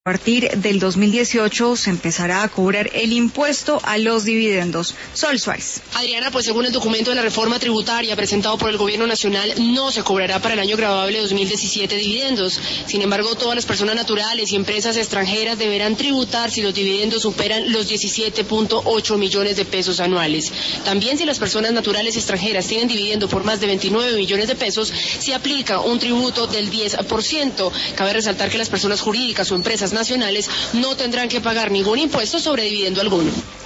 A partir del 2018 se empezará a cobrar el impuesto a los dividendos. Sol Suárez. Adriana, pues según el documento de la reforma tributaria presentado por el Gobierno Nacional, no se cobrará para el año gravable 2017 dividendos. Sin embargo, todas las personas naturales y empresas extranjeras deberán tributar si los dividendos superan los 17.8 millones de pesos anuales. También si las personas naturales extranjeras tienen dividendo por más de 29 millones de pesos, se aplica un tributo del 10%. Cabe resaltar que las personas jurídicas o empresas nacionales no tendrán que pagar ningún impuesto sobre dividendo alguno.